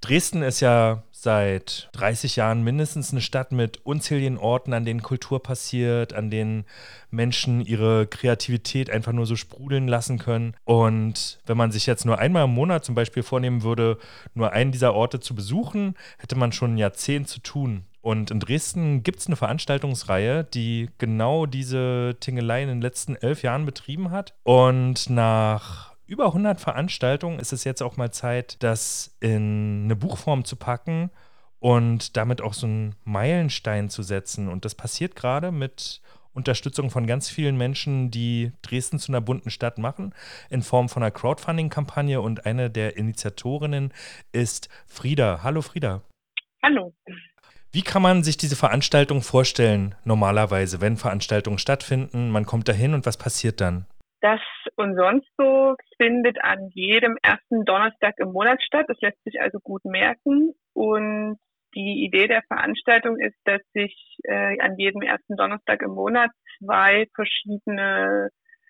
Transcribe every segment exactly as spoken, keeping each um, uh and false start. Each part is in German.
Dresden ist ja seit dreißig Jahren mindestens eine Stadt mit unzähligen Orten, an denen Kultur passiert, an denen Menschen ihre Kreativität einfach nur so sprudeln lassen können. Und wenn man sich jetzt nur einmal im Monat zum Beispiel vornehmen würde, nur einen dieser Orte zu besuchen, hätte man schon ein Jahrzehnt zu tun. Und in Dresden gibt es eine Veranstaltungsreihe, die genau diese Tingelei in den letzten elf Jahren betrieben hat. Und nach über hundert Veranstaltungen ist es jetzt auch mal Zeit, das in eine Buchform zu packen und damit auch so einen Meilenstein zu setzen. Und das passiert gerade mit Unterstützung von ganz vielen Menschen, die Dresden zu einer bunten Stadt machen, in Form von einer Crowdfunding-Kampagne. Und eine der Initiatorinnen ist Frieda. Hallo Frieda. Hallo. Wie kann man sich diese Veranstaltung vorstellen, normalerweise, wenn Veranstaltungen stattfinden? Man kommt dahin und was passiert dann? Das und sonst so findet an jedem ersten Donnerstag im Monat statt. Das lässt sich also gut merken. Und die Idee der Veranstaltung ist, dass sich äh, an jedem ersten Donnerstag im Monat zwei verschiedene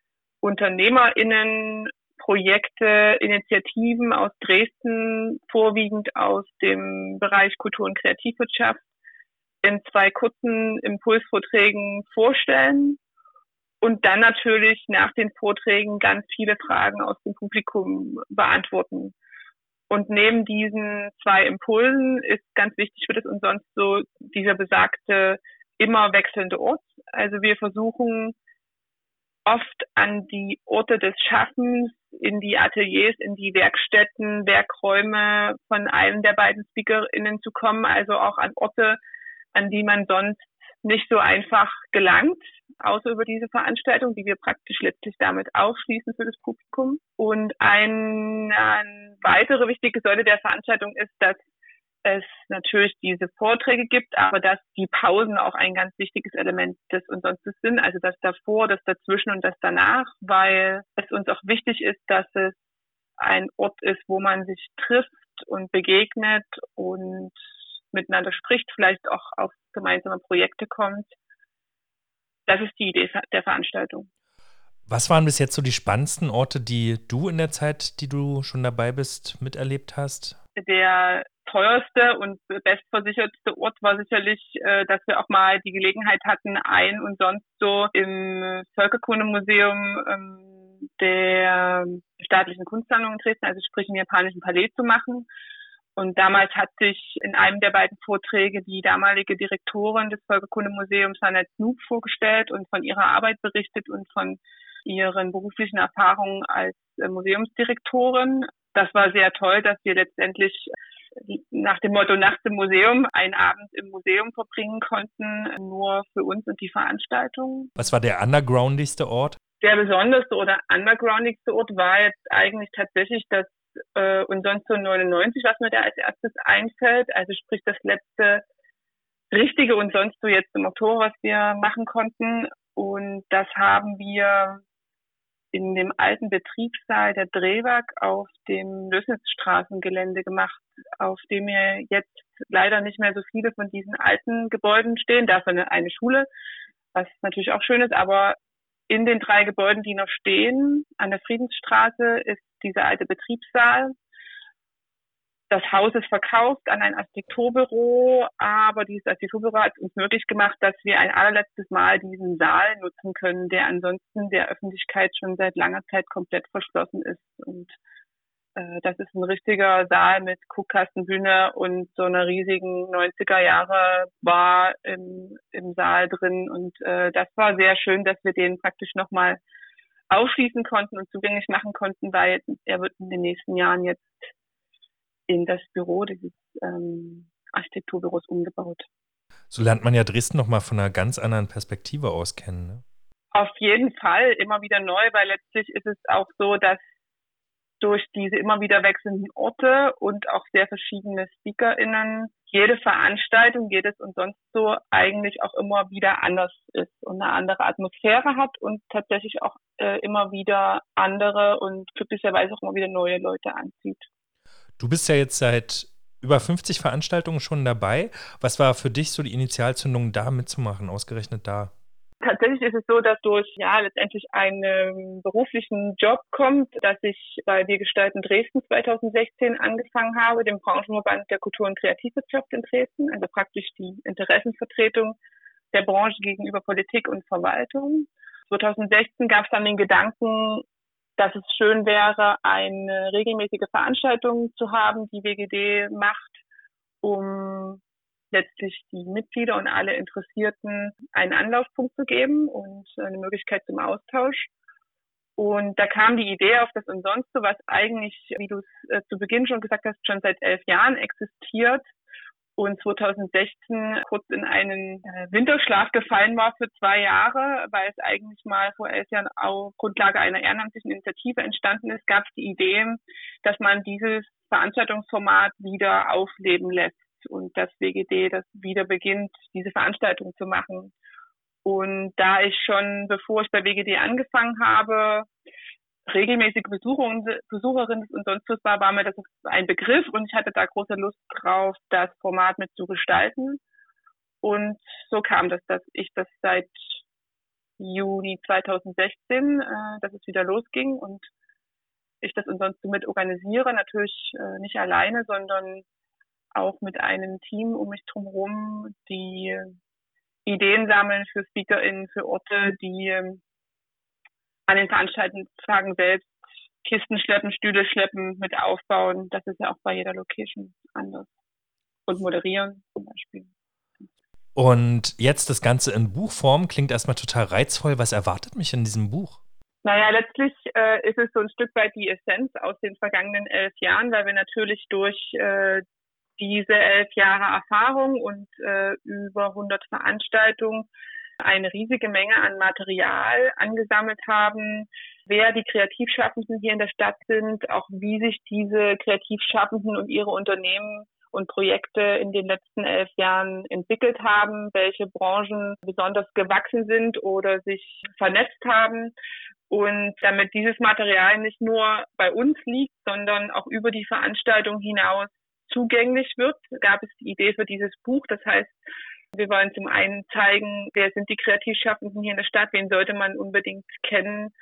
UnternehmerInnen, Projekte, Initiativen aus Dresden, vorwiegend aus dem Bereich Kultur- und Kreativwirtschaft, in zwei kurzen Impulsvorträgen vorstellen und dann natürlich nach den Vorträgen ganz viele Fragen aus dem Publikum beantworten. Und neben diesen zwei Impulsen ist ganz wichtig für das und sonst so dieser besagte immer wechselnde Ort. Also wir versuchen oft an die Orte des Schaffens, in die Ateliers, in die Werkstätten, Werkräume von einem der beiden SpeakerInnen zu kommen, also auch an Orte, an die man sonst nicht so einfach gelangt, außer über diese Veranstaltung, die wir praktisch letztlich damit aufschließen für das Publikum. Und eine, eine weitere wichtige Säule der Veranstaltung ist, dass es natürlich diese Vorträge gibt, aber dass die Pausen auch ein ganz wichtiges Element des und Sonstes sind, also das davor, das dazwischen und das danach, weil es uns auch wichtig ist, dass es ein Ort ist, wo man sich trifft und begegnet und miteinander spricht, vielleicht auch auf gemeinsame Projekte kommt. Das ist die Idee der Veranstaltung. Was waren bis jetzt so die spannendsten Orte, die du in der Zeit, die du schon dabei bist, miterlebt hast? Der teuerste und bestversichertste Ort war sicherlich, äh, dass wir auch mal die Gelegenheit hatten, ein und sonst so im Völkerkundemuseum ähm, der Staatlichen Kunstsammlung in Dresden, also sprich im Japanischen Palais zu machen. Und damals hat sich in einem der beiden Vorträge die damalige Direktorin des Völkerkundemuseums, Sanat Snook, vorgestellt und von ihrer Arbeit berichtet und von ihren beruflichen Erfahrungen als äh, Museumsdirektorin. Das war sehr toll, dass wir letztendlich nach dem Motto Nachts im Museum einen Abend im Museum verbringen konnten, nur für uns und die Veranstaltung. Was war der undergroundigste Ort? Der besonderste oder undergroundigste Ort war jetzt eigentlich tatsächlich das äh, und sonst so neunundneunzig, was mir da als erstes einfällt. Also sprich das letzte richtige und sonst so jetzt im Oktober, was wir machen konnten. Und das haben wir in dem alten Betriebssaal der Drehwerk auf dem Lößnitzstraßengelände gemacht, auf dem wir jetzt leider nicht mehr so viele von diesen alten Gebäuden stehen. Dafür eine, eine Schule, was natürlich auch schön ist, aber in den drei Gebäuden, die noch stehen, an der Friedensstraße, ist dieser alte Betriebssaal. Das Haus ist verkauft an ein Architekturbüro, aber dieses Architekturbüro hat uns möglich gemacht, dass wir ein allerletztes Mal diesen Saal nutzen können, der ansonsten der Öffentlichkeit schon seit langer Zeit komplett verschlossen ist. Und äh, das ist ein richtiger Saal mit Guckkastenbühne und so einer riesigen neunziger Jahre Bar im, im Saal drin. Und äh, das war sehr schön, dass wir den praktisch nochmal aufschließen konnten und zugänglich machen konnten, weil er wird in den nächsten Jahren jetzt in das Büro dieses ähm, Architekturbüros umgebaut. So lernt man ja Dresden nochmal von einer ganz anderen Perspektive aus kennen, ne? Auf jeden Fall, immer wieder neu, weil letztlich ist es auch so, dass durch diese immer wieder wechselnden Orte und auch sehr verschiedene SpeakerInnen jede Veranstaltung, jedes und sonst so eigentlich auch immer wieder anders ist und eine andere Atmosphäre hat und tatsächlich auch äh, immer wieder andere und glücklicherweise auch immer wieder neue Leute anzieht. Du bist ja jetzt seit über fünfzig Veranstaltungen schon dabei. Was war für dich so die Initialzündung, da mitzumachen, ausgerechnet da? Tatsächlich ist es so, dass durch ja letztendlich einen beruflichen Job kommt, dass ich bei Wir gestalten Dresden zweitausendsechzehn angefangen habe, dem Branchenverband der Kultur- und Kreativwirtschaft in Dresden, also praktisch die Interessenvertretung der Branche gegenüber Politik und Verwaltung. zweitausendsechzehn gab es dann den Gedanken, dass es schön wäre, eine regelmäßige Veranstaltung zu haben, die W G D macht, um letztlich die Mitglieder und alle Interessierten einen Anlaufpunkt zu geben und eine Möglichkeit zum Austausch. Und da kam die Idee auf das Umsonste, was eigentlich, wie du es äh, zu Beginn schon gesagt hast, schon seit elf Jahren existiert und zweitausendsechzehn kurz in einen äh, Winterschlaf gefallen war für zwei Jahre, weil es eigentlich mal vor elf Jahren auf Grundlage einer ehrenamtlichen Initiative entstanden ist, gab es die Idee, dass man dieses Veranstaltungsformat wieder aufleben lässt und dass W G D das wieder beginnt, diese Veranstaltung zu machen. Und da ich schon, bevor ich bei W G D angefangen habe, regelmäßige Besucherin, Besucherin und sonst was war, war mir das ein Begriff und ich hatte da große Lust drauf, das Format mit zu gestalten. Und so kam das, dass ich das seit Juni zweitausendsechzehn, äh, dass es wieder losging und ich das ansonsten mit organisiere, natürlich äh, nicht alleine, sondern auch mit einem Team um mich drumherum, die Ideen sammeln für SpeakerInnen, für Orte, die ähm, an den Veranstaltungstagen selbst Kisten schleppen, Stühle schleppen, mit aufbauen. Das ist ja auch bei jeder Location anders. Und moderieren zum Beispiel. Und jetzt das Ganze in Buchform klingt erstmal total reizvoll. Was erwartet mich in diesem Buch? Naja, letztlich äh, ist es so ein Stück weit die Essenz aus den vergangenen elf Jahren, weil wir natürlich durch äh, diese elf Jahre Erfahrung und äh, über hundert Veranstaltungen eine riesige Menge an Material angesammelt haben, wer die Kreativschaffenden hier in der Stadt sind, auch wie sich diese Kreativschaffenden und ihre Unternehmen und Projekte in den letzten elf Jahren entwickelt haben, welche Branchen besonders gewachsen sind oder sich vernetzt haben. Und damit dieses Material nicht nur bei uns liegt, sondern auch über die Veranstaltung hinaus zugänglich wird, gab es die Idee für dieses Buch. Das heißt, wir wollen zum einen zeigen, wer sind die Kreativschaffenden hier in der Stadt, wen sollte man unbedingt kennen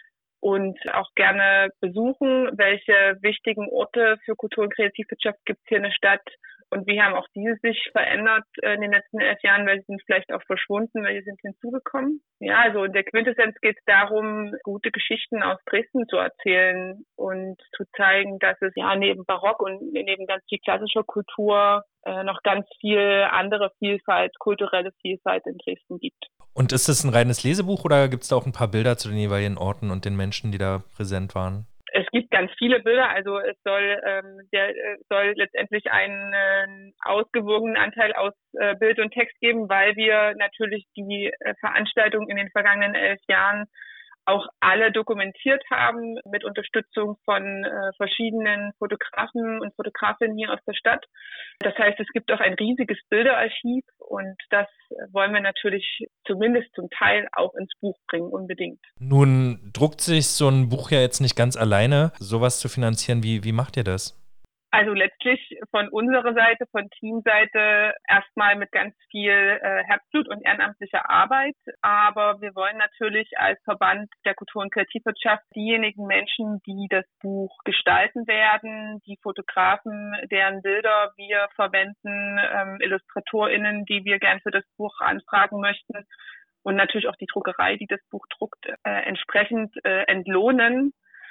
und auch gerne besuchen, welche wichtigen Orte für Kultur- und Kreativwirtschaft gibt es hier in der Stadt und wie haben auch diese sich verändert in den letzten elf Jahren, welche sind vielleicht auch verschwunden, welche sind hinzugekommen. Ja, also in der Quintessenz geht es darum, gute Geschichten aus Dresden zu erzählen und zu zeigen, dass es ja neben Barock und neben ganz viel klassischer Kultur äh, noch ganz viel andere Vielfalt, kulturelle Vielfalt in Dresden gibt. Und ist es ein reines Lesebuch oder gibt es da auch ein paar Bilder zu den jeweiligen Orten und den Menschen, die da präsent waren? Es gibt ganz viele Bilder, also es soll, ähm, der äh, soll letztendlich einen äh, ausgewogenen Anteil aus äh, Bild und Text geben, weil wir natürlich die äh, Veranstaltung in den vergangenen elf Jahren auch alle dokumentiert haben mit Unterstützung von äh, verschiedenen Fotografen und Fotografinnen hier aus der Stadt. Das heißt, es gibt auch ein riesiges Bilderarchiv und das wollen wir natürlich zumindest zum Teil auch ins Buch bringen, unbedingt. Nun druckt sich so ein Buch ja jetzt nicht ganz alleine, sowas zu finanzieren. Wie, wie macht ihr das? Also letztlich von unserer Seite, von Teamseite erstmal mit ganz viel äh, Herzblut und ehrenamtlicher Arbeit. Aber wir wollen natürlich als Verband der Kultur- und Kreativwirtschaft diejenigen Menschen, die das Buch gestalten werden, die Fotografen, deren Bilder wir verwenden, ähm, IllustratorInnen, die wir gern für das Buch anfragen möchten und natürlich auch die Druckerei, die das Buch druckt, äh, entsprechend äh, entlohnen.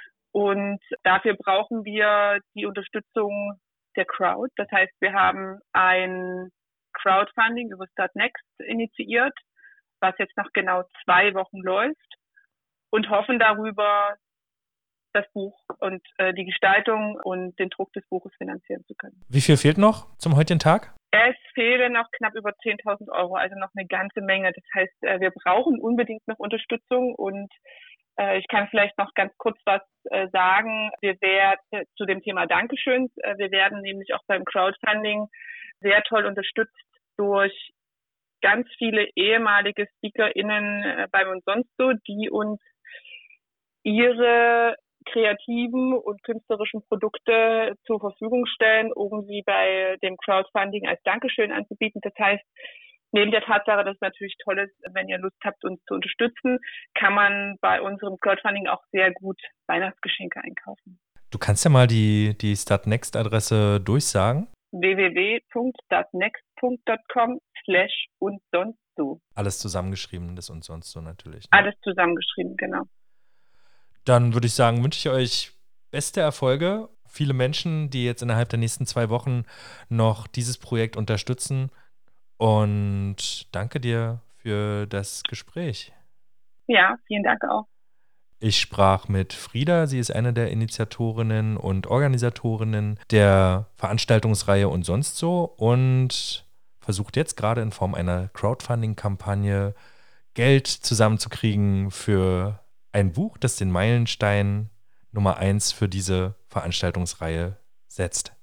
Und dafür brauchen wir die Unterstützung der Crowd. Das heißt, wir haben ein Crowdfunding über Startnext initiiert, was jetzt noch genau zwei Wochen läuft und hoffen darüber, das Buch und äh, die Gestaltung und den Druck des Buches finanzieren zu können. Wie viel fehlt noch zum heutigen Tag? Es fehlen noch knapp über zehntausend Euro, also noch eine ganze Menge. Das heißt, äh, wir brauchen unbedingt noch Unterstützung und ich kann vielleicht noch ganz kurz was äh, sagen. Wir werden zu dem Thema Dankeschöns. Äh, wir werden nämlich auch beim Crowdfunding sehr toll unterstützt durch ganz viele ehemalige SpeakerInnen äh, beim und sonst so, die uns ihre kreativen und künstlerischen Produkte zur Verfügung stellen, um sie bei dem Crowdfunding als Dankeschön anzubieten. Das heißt, Neben der Tatsache, dass es natürlich toll ist, wenn ihr Lust habt, uns zu unterstützen, kann man bei unserem Crowdfunding auch sehr gut Weihnachtsgeschenke einkaufen. Du kannst ja mal die, die Startnext-Adresse durchsagen. w w w punkt startnext punkt com slash und sonst so. Alles zusammengeschrieben, das und sonst so natürlich. Ne? Alles zusammengeschrieben, genau. Dann würde ich sagen, wünsche ich euch beste Erfolge. Viele Menschen, die jetzt innerhalb der nächsten zwei Wochen noch dieses Projekt unterstützen. Und danke dir für das Gespräch. Ja, vielen Dank auch. Ich sprach mit Frieda, sie ist eine der Initiatorinnen und Organisatorinnen der Veranstaltungsreihe und sonst so und versucht jetzt gerade in Form einer Crowdfunding-Kampagne Geld zusammenzukriegen für ein Buch, das den Meilenstein Nummer eins für diese Veranstaltungsreihe setzt.